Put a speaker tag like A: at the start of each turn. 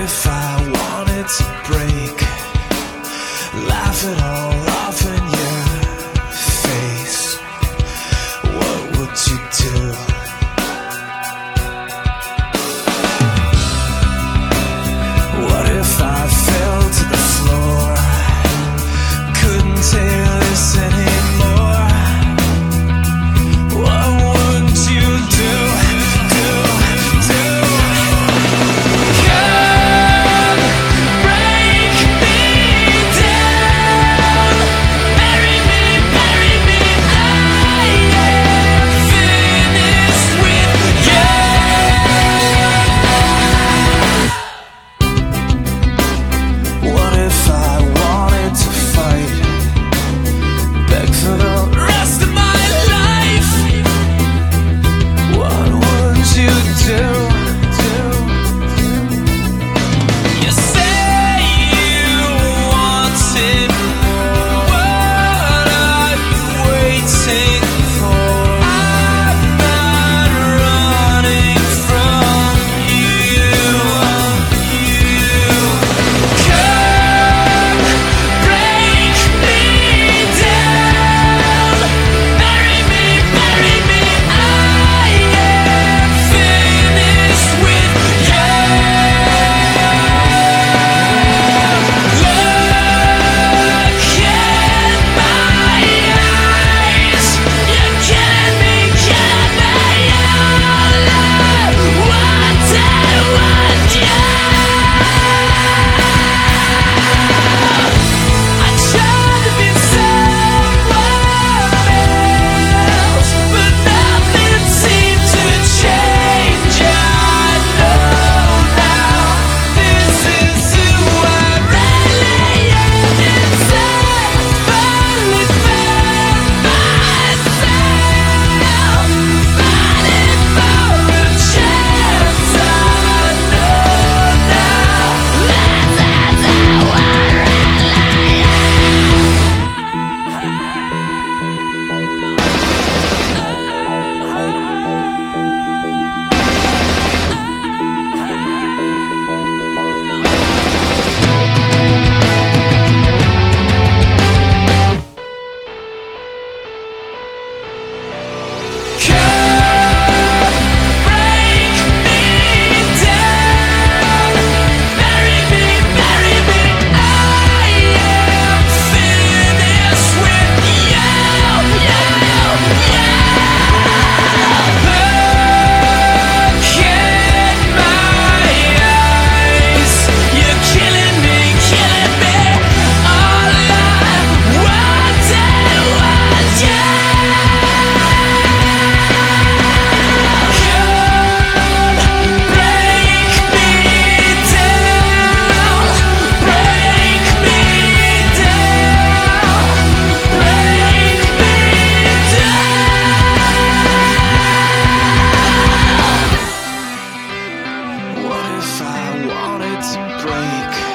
A: if I wanted to break? Laugh it all off in your face. What would you do? What if I fell to the floor? Couldn't take this anymore. What would you do? Come break me down, bury me, I am finished with you. What if I wanted to fight? Beg for the rest of my life. What would you do? You say you wanted more. What are you waiting for? I'm not running from you. Come break me down, bury me, I am finished with you. Look in my eyes, you're killing me, all I wanted was you. I tried to be someone else, but nothing seemed to change. I know now this is who I really am inside. Finally found myself, fighting for a chance. I know now this is who I really Come break me down, bury me, I am finished with you. Look in my eyes, you're killing me, all I wanted was you. Come break me down, break me down, break me down. What if I wanted to break?